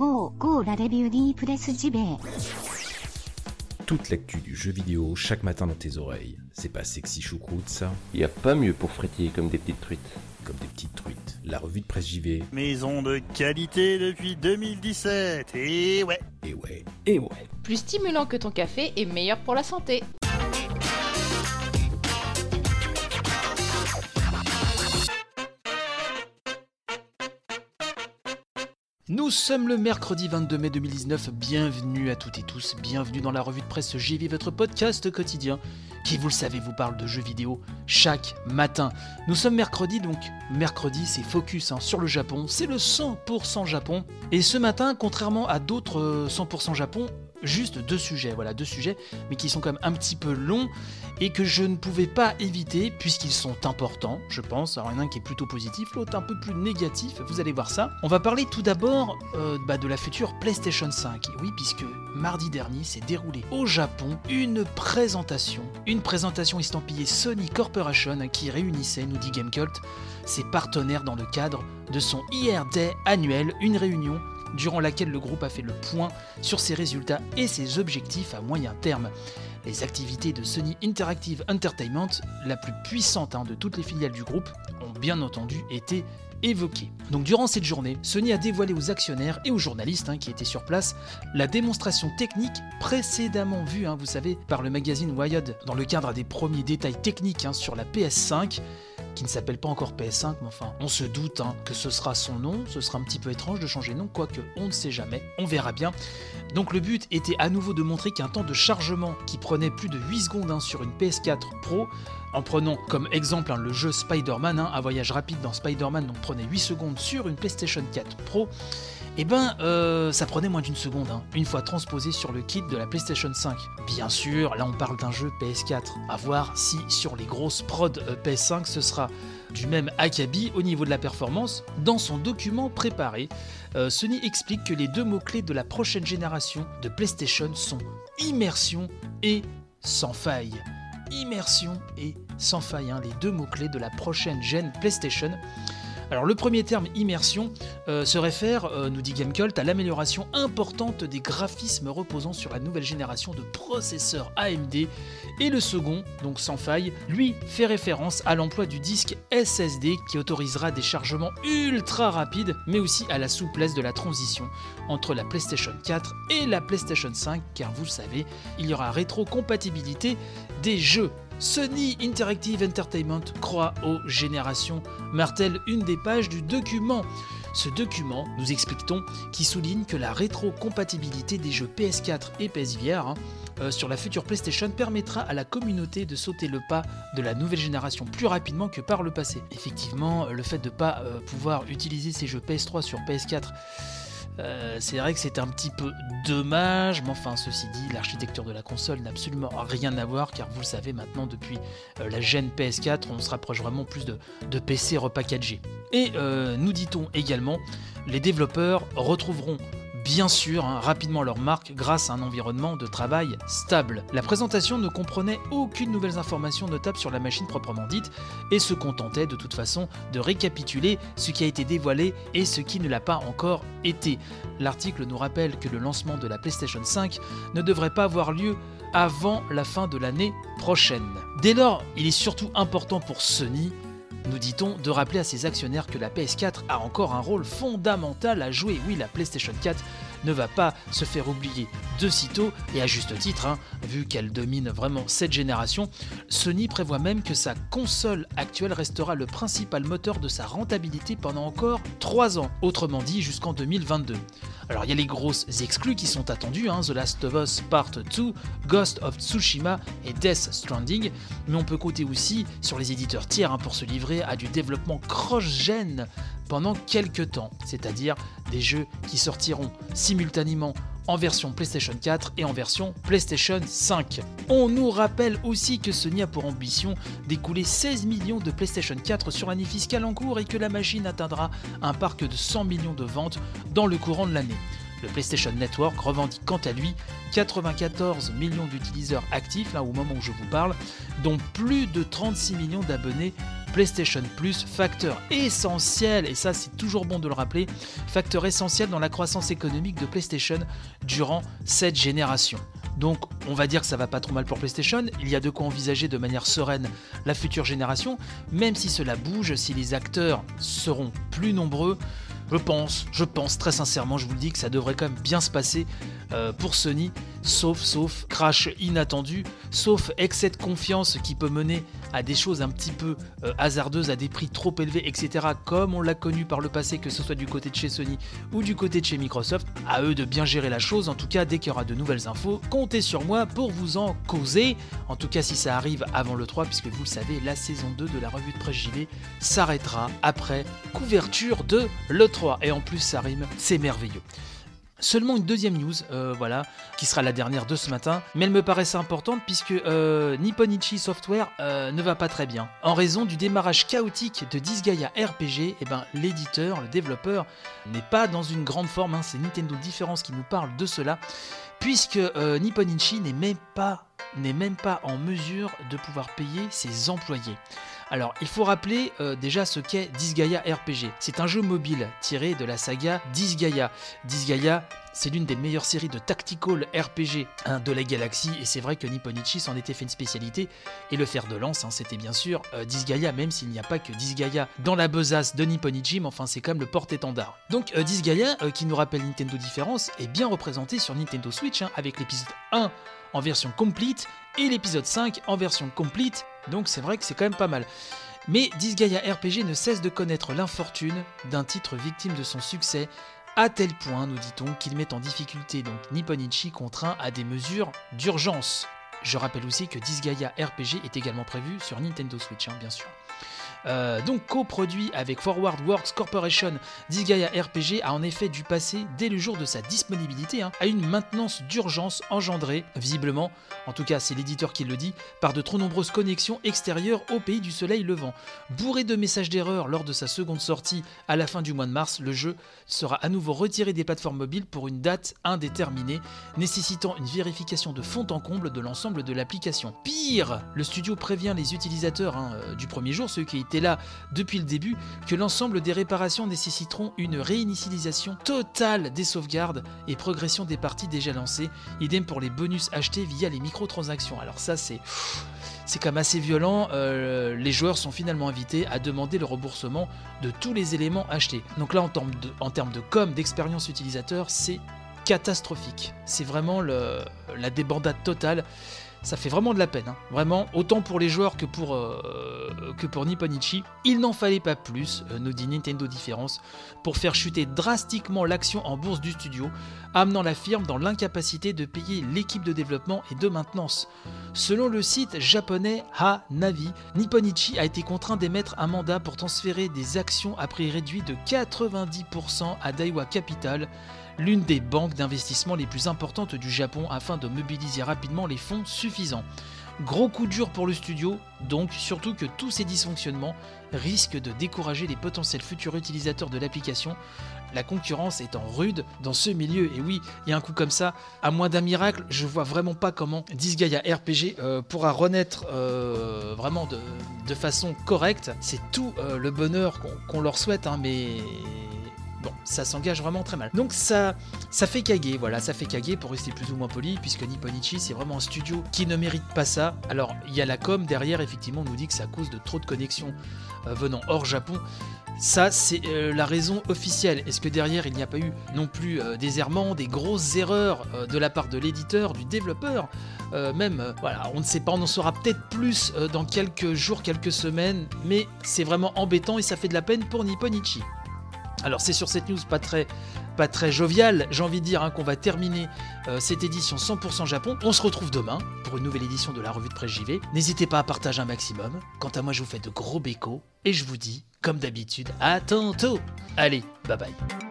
la review di Presse JV. Toute l'actu du jeu vidéo chaque matin dans tes oreilles. C'est pas sexy choucroute ça? Y a pas mieux pour frétiller comme des petites truites. Comme des petites truites. La revue de Presse JV. Maison de qualité depuis 2017. Et ouais. Et ouais. Et ouais. Plus stimulant que ton café et meilleur pour la santé. Nous sommes le mercredi 22 mai 2019, bienvenue à toutes et tous, bienvenue dans la revue de presse JV, votre podcast quotidien qui, vous le savez, vous parle de jeux vidéo chaque matin. Nous sommes mercredi, donc mercredi c'est focus sur le Japon, c'est le 100% Japon. Et ce matin, contrairement à d'autres 100% Japon, juste deux sujets, mais qui sont quand même un petit peu longs et que je ne pouvais pas éviter puisqu'ils sont importants, je pense. Alors il y en a un qui est plutôt positif, l'autre un peu plus négatif, vous allez voir ça. On va parler tout d'abord de la future PlayStation 5. Et oui, puisque mardi dernier s'est déroulé au Japon une présentation estampillée Sony Corporation qui réunissait, nous dit Gamecult, ses partenaires dans le cadre de son ER Day annuel, une réunion durant laquelle le groupe a fait le point sur ses résultats et ses objectifs à moyen terme. Les activités de Sony Interactive Entertainment, la plus puissante de toutes les filiales du groupe, ont bien entendu été évoquées. Donc durant cette journée, Sony a dévoilé aux actionnaires et aux journalistes qui étaient sur place la démonstration technique précédemment vue, vous savez, par le magazine Wired dans le cadre des premiers détails techniques sur la PS5, qui ne s'appelle pas encore PS5, mais enfin, on se doute que ce sera son nom, ce sera un petit peu étrange de changer de nom, quoique on ne sait jamais, on verra bien. Donc le but était à nouveau de montrer qu'un temps de chargement qui prenait plus de 8 secondes sur une PS4 Pro, en prenant comme exemple le jeu Spider-Man, un voyage rapide dans Spider-Man donc prenait 8 secondes sur une PlayStation 4 Pro, ça prenait moins d'une seconde, une fois transposé sur le kit de la PlayStation 5. Bien sûr, là on parle d'un jeu PS4, à voir si sur les grosses prods PS5 ce sera du même acabit au niveau de la performance. Dans son document préparé, Sony explique que les deux mots-clés de la prochaine génération de PlayStation sont immersion et sans faille. Immersion et sans faille, les deux mots-clés de la prochaine gen PlayStation. Alors le premier terme, immersion, se réfère, nous dit Gamecult, à l'amélioration importante des graphismes reposant sur la nouvelle génération de processeurs AMD, et le second, donc sans faille, lui fait référence à l'emploi du disque SSD qui autorisera des chargements ultra rapides, mais aussi à la souplesse de la transition entre la PlayStation 4 et la PlayStation 5, car vous le savez, il y aura rétrocompatibilité des jeux. Sony Interactive Entertainment croit aux générations, martèle une des pages du document. Ce document, nous explique-t-on, qui souligne que la rétrocompatibilité des jeux PS4 et PSVR sur la future PlayStation permettra à la communauté de sauter le pas de la nouvelle génération plus rapidement que par le passé. Effectivement, le fait de ne pas pouvoir utiliser ces jeux PS3 sur PS4, c'est vrai que c'est un petit peu dommage, mais enfin ceci dit, l'architecture de la console n'a absolument rien à voir, car vous le savez maintenant depuis la gen PS4, on se rapproche vraiment plus de PC repackagés. Et nous dit-on également, les développeurs retrouveront bien sûr rapidement leur marque grâce à un environnement de travail stable. La présentation ne comprenait aucune nouvelle information notable sur la machine proprement dite et se contentait de toute façon de récapituler ce qui a été dévoilé et ce qui ne l'a pas encore été. L'article nous rappelle que le lancement de la PlayStation 5 ne devrait pas avoir lieu avant la fin de l'année prochaine. Dès lors, il est surtout important pour Sony, nous dit-on, de rappeler à ses actionnaires que la PS4 a encore un rôle fondamental à jouer. Oui, la PlayStation 4 ne va pas se faire oublier de sitôt, et à juste titre, vu qu'elle domine vraiment cette génération. Sony prévoit même que sa console actuelle restera le principal moteur de sa rentabilité pendant encore 3 ans, autrement dit jusqu'en 2022. Alors il y a les grosses exclus qui sont attendues, The Last of Us Part 2, Ghost of Tsushima et Death Stranding, mais on peut compter aussi sur les éditeurs tiers pour se livrer à du développement cross-gen pendant quelques temps, c'est-à-dire des jeux qui sortiront simultanément en version PlayStation 4 et en version PlayStation 5. On nous rappelle aussi que Sony a pour ambition d'écouler 16 millions de PlayStation 4 sur l'année fiscale en cours et que la machine atteindra un parc de 100 millions de ventes dans le courant de l'année. Le PlayStation Network revendique quant à lui 94 millions d'utilisateurs actifs, là au moment où je vous parle, dont plus de 36 millions d'abonnés PlayStation Plus, facteur essentiel, et ça c'est toujours bon de le rappeler, facteur essentiel dans la croissance économique de PlayStation durant cette génération. Donc on va dire que ça va pas trop mal pour PlayStation, il y a de quoi envisager de manière sereine la future génération, même si cela bouge, si les acteurs seront plus nombreux, je pense très sincèrement, je vous le dis, que ça devrait quand même bien se passer pour Sony, sauf crash inattendu, sauf excès de confiance qui peut mener à des choses un petit peu hasardeuses, à des prix trop élevés, etc. Comme on l'a connu par le passé, que ce soit du côté de chez Sony ou du côté de chez Microsoft. À eux de bien gérer la chose. En tout cas, dès qu'il y aura de nouvelles infos, comptez sur moi pour vous en causer. En tout cas, si ça arrive avant le 3, puisque vous le savez, la saison 2 de la revue de presse JV s'arrêtera après couverture de l'E3. Et en plus, ça rime, c'est merveilleux. Seulement une deuxième news, qui sera la dernière de ce matin, mais elle me paraissait importante puisque Nipponichi Software ne va pas très bien. En raison du démarrage chaotique de Disgaea RPG, l'éditeur, le développeur, n'est pas dans une grande forme, c'est Nintendo Difference qui nous parle de cela, puisque Nipponichi n'est même pas en mesure de pouvoir payer ses employés. Alors, il faut rappeler déjà ce qu'est Disgaea RPG. C'est un jeu mobile tiré de la saga Disgaea. Disgaea, c'est l'une des meilleures séries de tactical RPG de la galaxie, et c'est vrai que Nipponichi s'en était fait une spécialité, et le fer de lance, c'était bien sûr Disgaea, même s'il n'y a pas que Disgaea dans la besace de Nipponichi, mais enfin c'est quand même le porte-étendard. Donc Disgaea, qui nous rappelle Nintendo Difference, est bien représenté sur Nintendo Switch, avec l'épisode 1 en version complete, et l'épisode 5 en version complete, donc c'est vrai que c'est quand même pas mal. Mais Disgaea RPG ne cesse de connaître l'infortune d'un titre victime de son succès, à tel point, nous dit-on, qu'il met en difficulté donc Nipponichi contraint à des mesures d'urgence. Je rappelle aussi que Disgaea RPG est également prévu sur Nintendo Switch, bien sûr. Donc coproduit avec Forward Works Corporation, Disgaea RPG a en effet dû passer dès le jour de sa disponibilité à une maintenance d'urgence engendrée, visiblement, en tout cas c'est l'éditeur qui le dit, par de trop nombreuses connexions extérieures au pays du soleil levant. Bourré de messages d'erreur lors de sa seconde sortie à la fin du mois de mars, le jeu sera à nouveau retiré des plateformes mobiles pour une date indéterminée, nécessitant une vérification de fond en comble de l'ensemble de l'application. Pire, le studio prévient les utilisateurs du premier jour, ceux qui étaient là depuis le début, que l'ensemble des réparations nécessiteront une réinitialisation totale des sauvegardes et progression des parties déjà lancées, idem pour les bonus achetés via les microtransactions. Alors ça c'est quand même assez violent, les joueurs sont finalement invités à demander le remboursement de tous les éléments achetés. Donc là en termes de com, d'expérience utilisateur, c'est catastrophique. C'est vraiment la débandade totale. Ça fait vraiment de la peine, vraiment, autant pour les joueurs que pour Nipponichi. Il n'en fallait pas plus, nous dit Nintendo Difference, pour faire chuter drastiquement l'action en bourse du studio, amenant la firme dans l'incapacité de payer l'équipe de développement et de maintenance. Selon le site japonais Hanavi, Nipponichi a été contraint d'émettre un mandat pour transférer des actions à prix réduit de 90% à Daiwa Capital, l'une des banques d'investissement les plus importantes du Japon, afin de mobiliser rapidement les fonds suffisants. Gros coup dur pour le studio, donc, surtout que tous ces dysfonctionnements risquent de décourager les potentiels futurs utilisateurs de l'application, la concurrence étant rude dans ce milieu. Et oui, il y a un coup comme ça, à moins d'un miracle, je vois vraiment pas comment Disgaea RPG pourra renaître vraiment de façon correcte. C'est tout le bonheur qu'on leur souhaite, mais... Bon, ça s'engage vraiment très mal. Donc ça fait caguer, ça fait caguer pour rester plus ou moins poli, puisque Nipponichi c'est vraiment un studio qui ne mérite pas ça. Alors il y a la com derrière, effectivement on nous dit que c'est à cause de trop de connexions venant hors Japon. Ça c'est la raison officielle. Est-ce que derrière il n'y a pas eu non plus des errements, des grosses erreurs de la part de l'éditeur, du développeur on ne sait pas, on en saura peut-être plus dans quelques jours, quelques semaines, mais c'est vraiment embêtant et ça fait de la peine pour Nipponichi. Alors c'est sur cette news pas très joviale, j'ai envie de dire qu'on va terminer cette édition 100% Japon. On se retrouve demain pour une nouvelle édition de la revue de presse JV. N'hésitez pas à partager un maximum. Quant à moi, je vous fais de gros bécos et je vous dis, comme d'habitude, à tantôt. Allez, bye bye.